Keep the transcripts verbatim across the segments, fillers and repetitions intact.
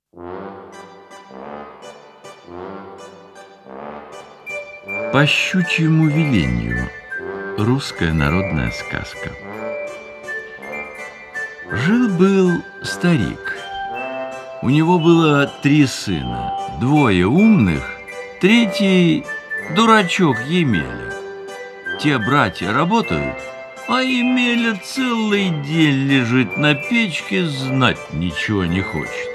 По щучьему велению. Русская народная сказка. Жил-был старик. У него было три сына. Двое умных, третий дурачок Емеля. Те братья работают, а Емеля целый день лежит на печке, знать ничего не хочет.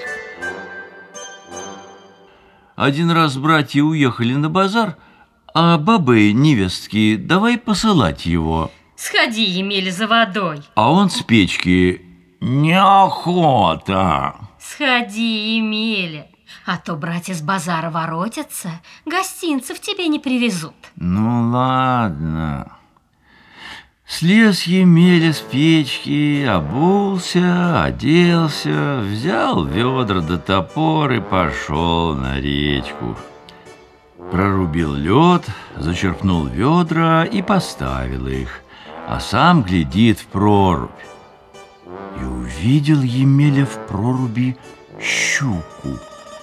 Один раз братья уехали на базар, а бабы невестки давай посылать его. Сходи, Емеля, за водой. А он с печки: неохота. Сходи, Емеля, а то братья с базара воротятся, гостинцев тебе не привезут. Ну ладно. Слез Емеля с печки, обулся, оделся, взял ведра да топор и пошел на речку. Прорубил лед, зачерпнул ведра и поставил их, а сам глядит в прорубь. И увидел Емеля в проруби щуку.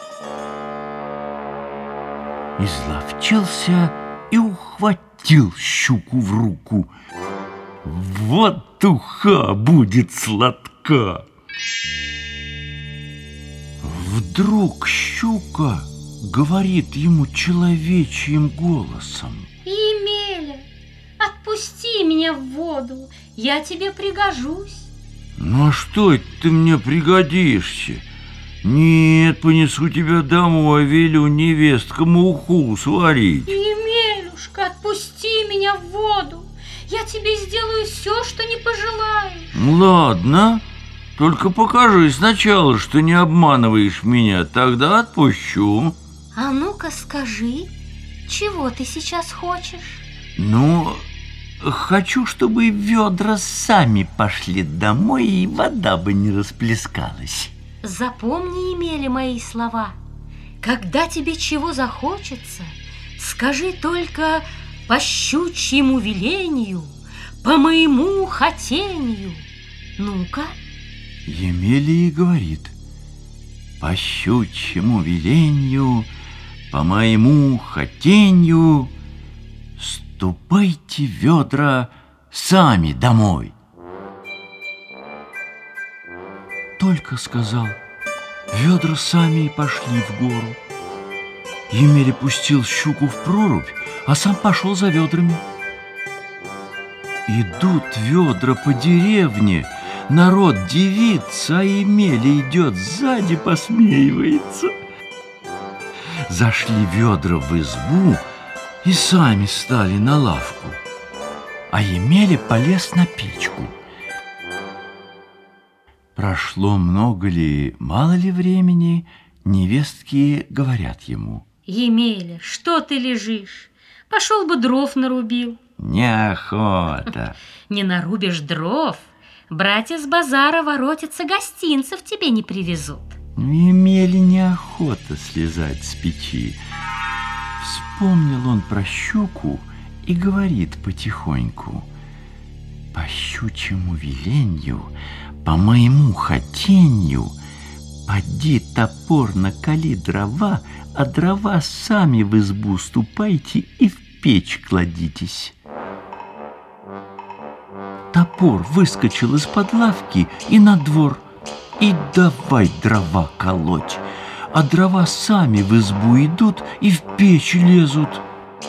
Изловчился и ухватил щуку в руку. Вот уха будет сладка! Вдруг щука говорит ему человечьим голосом: Емеля, отпусти меня в воду, я тебе пригожусь. Ну а что это ты мне пригодишься? Нет, понесу тебя домой, велю невесткам уху сварить. Емелюшка, отпусти меня в воду, я тебе сделаю все, что не пожелаешь. Ладно, только покажи сначала, что не обманываешь меня, тогда отпущу. А ну-ка скажи, чего ты сейчас хочешь? Ну, хочу, чтобы ведра сами пошли домой, и вода бы не расплескалась. Запомни, Емеля, мои слова. Когда тебе чего захочется, скажи только: по щучьему велению, по моему хотению. Ну-ка. Емеля и говорит: по щучьему велению, по моему хотению, ступайте, ведра, сами домой. Только сказал, ведра сами и пошли в гору. Емеля пустил щуку в прорубь, а сам пошел за ведрами. Идут ведра по деревне, народ дивится, а Емеля идет сзади, посмеивается. Зашли ведра в избу и сами стали на лавку, а Емеля полез на печку. Прошло много ли, мало ли времени, невестки говорят ему: Емеля, что ты лежишь? Пошел бы дров нарубил. Неохота. Не нарубишь дров, братья с базара воротятся, гостинцев тебе не привезут. Емеле неохота слезать с печи. Вспомнил он про щуку и говорит потихоньку: по щучьему веленью, по моему хотенью, поди топор накали дрова, а дрова сами в избу ступайте и в печь кладитесь. Топор выскочил из-под лавки и на двор, и давай дрова колоть, а дрова сами в избу идут и в печь лезут.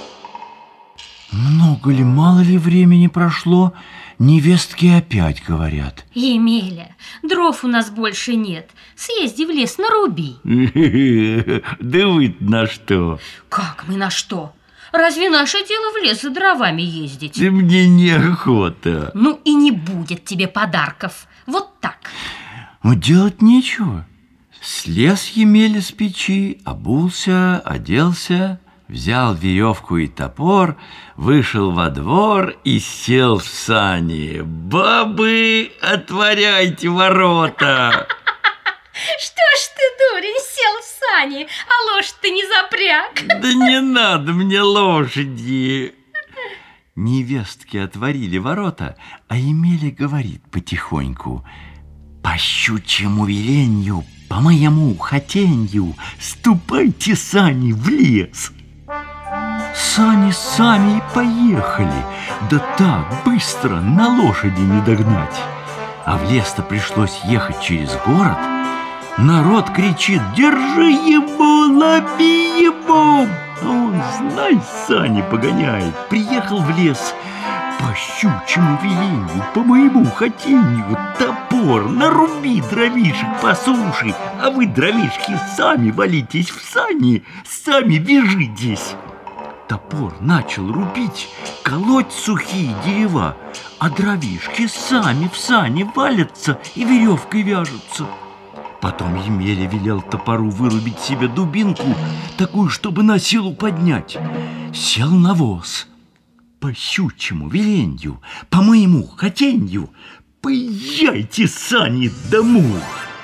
Много ли, мало ли времени прошло, невестки опять говорят: Емеля, дров у нас больше нет, съезди в лес, наруби. Да вы на что? Как мы на что? Разве наше дело в лес за дровами ездить? Да мне неохота. Ну и не будет тебе подарков, вот так. Но делать нечего. Слез Емеля с печи, обулся, оделся, взял веревку и топор, вышел во двор и сел в сани. Бабы, отворяйте ворота! Что ж ты, дурень, сел в сани, а лошадь ты не запряг? Да не надо мне лошади! Невестки отворили ворота, а Емеля говорит потихоньку: по щучьему веленью, по моему хотенью ступайте сани в лес. Сани сами и поехали, да так быстро на лошади не догнать. А в лес-то пришлось ехать через город. Народ кричит: «Держи его, лови его!» А он, знай, сани погоняет. Приехал в лес. По щучьему велению, по моему хотению, топор, наруби дровишек по суше, а вы, дровишки, сами валитесь в сани, сами вяжитесь. Топор начал рубить, колоть сухие дерева, а дровишки сами в сани валятся и веревкой вяжутся. Потом Емеля велел топору вырубить себе дубинку, такую, чтобы на силу поднять. Сел на воз. По щучьему веленью, по моему хотенью, поезжайте, сани, домой.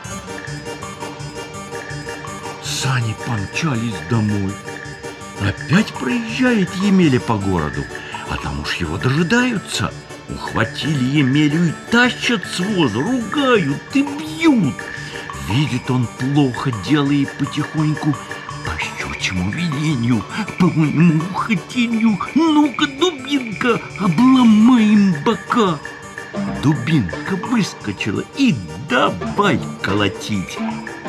Сани помчались домой. Опять проезжает Емеля по городу, а там уж его дожидаются. Ухватили Емелю и тащат с воза, ругают и бьют. Видит он плохо, делает потихоньку: по щучьему веленью, по моему хотенью, ну-ка, дубинка, обломаем бока. Дубинка выскочила и давай колотить.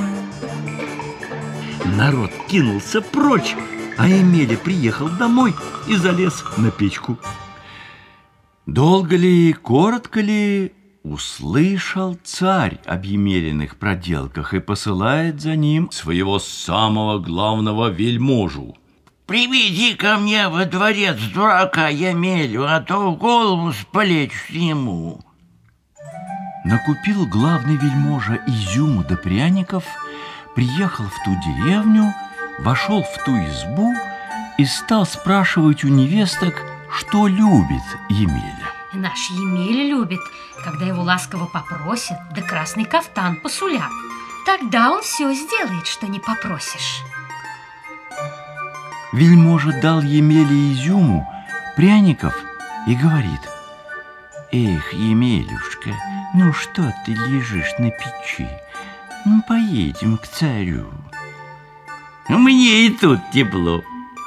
Народ кинулся прочь, а Емеля приехал домой и залез на печку. Долго ли, коротко ли, услышал царь об Емелиных проделках и посылает за ним своего самого главного вельможу. «Приведи ко мне во дворец дурака Емелю, а то в голову сплечь ему». Накупил главный вельможа изюму да пряников, приехал в ту деревню, вошел в ту избу и стал спрашивать у невесток, что любит Емеля. Наш Емеля любит, когда его ласково попросят, да красный кафтан посулят. Тогда он все сделает, что не попросишь. Вельможа дал Емеле изюму, пряников и говорит: «Эх, Емелюшка, ну что ты лежишь на печи? Ну, поедем к царю». «Мне и тут тепло».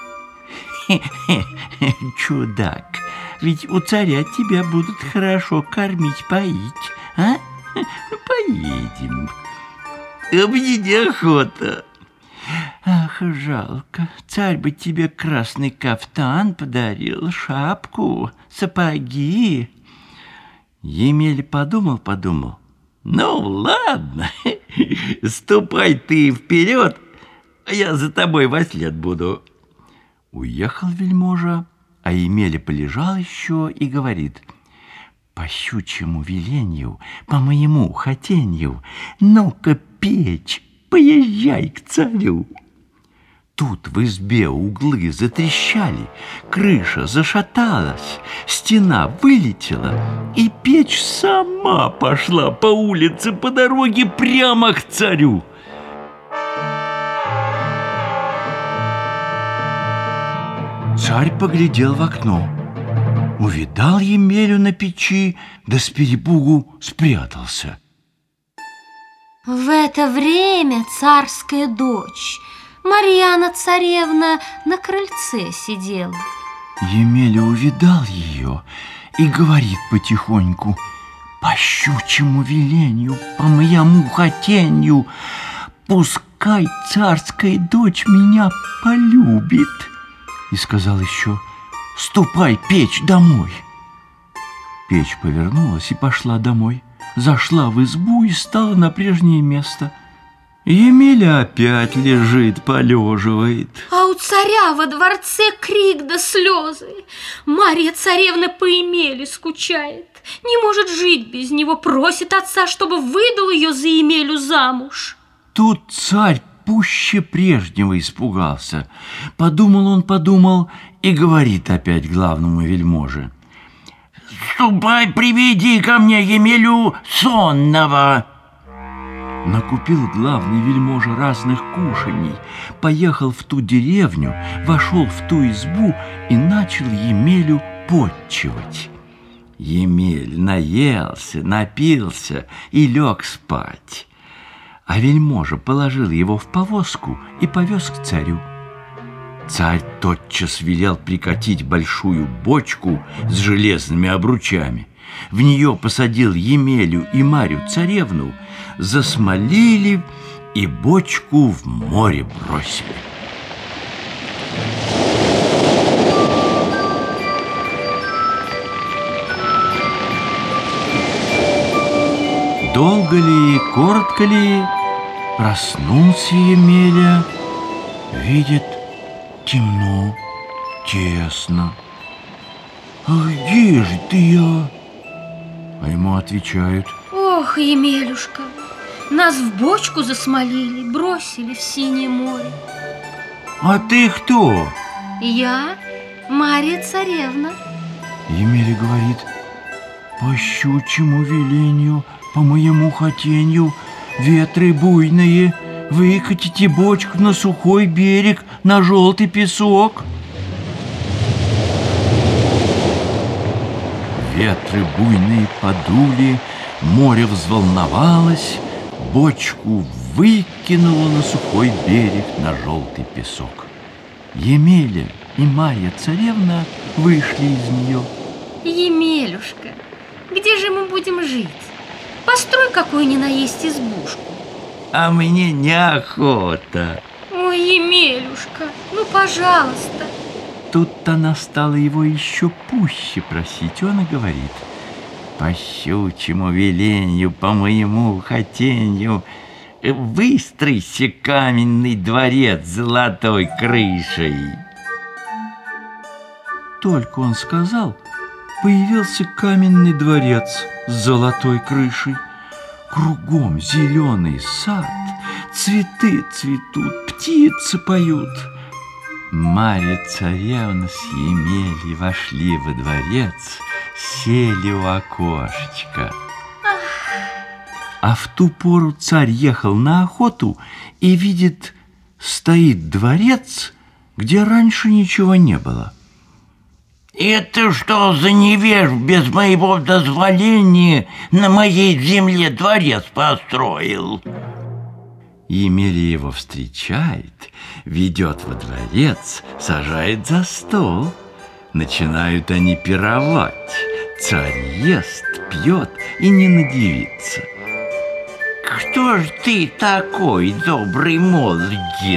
Чудак, ведь у царя тебя будут хорошо кормить, поить, а? Ну, поедем. Мне неохота. Ах, жалко, царь бы тебе красный кафтан подарил, шапку, сапоги. Емеля подумал-подумал: ну, ладно, ступай ты вперед, а я за тобой вослед буду. Уехал вельможа, а Емеля полежал еще и говорит: по щучьему веленью, по моему хотенью, ну-ка, печь, поезжай к царю. Тут в избе углы затрещали, крыша зашаталась, стена вылетела, и печь сама пошла по улице, по дороге прямо к царю. Царь поглядел в окно, увидал Емелю на печи, да с перепугу спрятался. В это время царская дочь, Марьяна царевна, на крыльце сидела. Емеля увидал ее и говорит потихоньку: по щучьему веленью, по моему хотенью, пускай царская дочь меня полюбит. И сказал еще: ступай, печь, домой. Печь повернулась и пошла домой, зашла в избу и стала на прежнее место. Емеля опять лежит, полеживает. А у царя во дворце крик да слезы. Марья царевна по Емеле скучает, не может жить без него, просит отца, чтобы выдал ее за Емелю замуж. Тут царь пуще прежнего испугался. Подумал он, подумал и говорит опять главному вельможе: ступай, приведи ко мне Емелю сонного. Накупил главный вельможа разных кушаний, поехал в ту деревню, вошел в ту избу и начал Емелю потчевать. Емель наелся, напился и лег спать. а вельможа положил его в повозку и повез к царю. Царь тотчас велел прикатить большую бочку с железными обручами. В нее посадил Емелю и Марью царевну, засмолили и бочку в море бросили. Долго ли, коротко ли, проснулся Емеля, видит, темно, тесно. «А где же ты я?» А ему отвечают: Ох, Емелюшка, нас в бочку засмолили, бросили в синее море. «А ты кто?» Я Марья царевна. Емеля говорит: «По щучьему велению, по моему хотенью, ветры буйные, выкатите бочку на сухой берег, на желтый песок». Ветры буйные подули, море взволновалось, бочку выкинуло на сухой берег, на желтый песок. Емеля и Марья царевна вышли из нее. Емелюшка, где же мы будем жить? Построй какую ни наесть избушку. А мне неохота. Ой, Емелюшка, ну пожалуйста. Тут-то она стала его еще пуще просить. Он и говорит: «По щучьему веленью, по моему хотенью, выстройся каменный дворец с золотой крышей». Только он сказал, появился каменный дворец с золотой крышей. Кругом зеленый сад, цветы цветут, птицы поют. Марья царевна с Емелей вошли во дворец, сели у окошечка. А в ту пору царь ехал на охоту и видит, стоит дворец, где раньше ничего не было. Это что за невеж без моего дозволения на моей земле дворец построил? Емеля его встречает, ведет во дворец, сажает за стол. Начинают они пировать. Царь ест, пьет и не надивится. Кто ж ты такой, добрый молодец?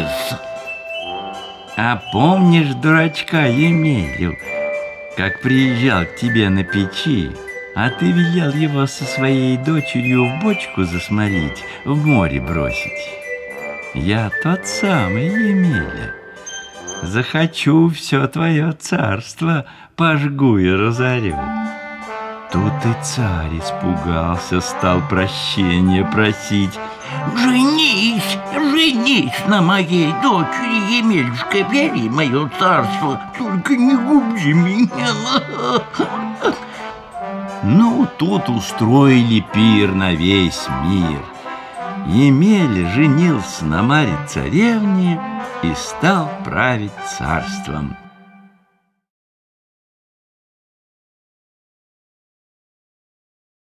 А помнишь дурачка Емелю, как приезжал к тебе на печи, а ты велел его со своей дочерью в бочку засмолить, в море бросить? Я тот самый Емеля. Захочу, все твое царство пожгу и разорю. Тут и царь испугался, стал прощения просить. Женись, женись на моей дочери, Емельушка, бери мое царство, только не губи меня. Ну, тут устроили пир на весь мир. Емеля женился на Марье царевне и стал править царством.